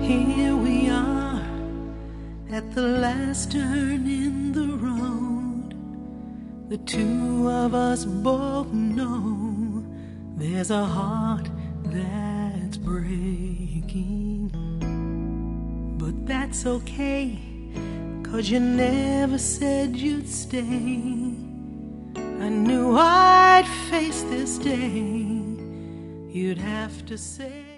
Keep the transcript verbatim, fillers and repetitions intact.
Here we are at the last turn in the road. The two of us both know there's a heart that's breaking. But that's okay, 'cause you never said you'd stay. I knew I'd face this day. You'd have to say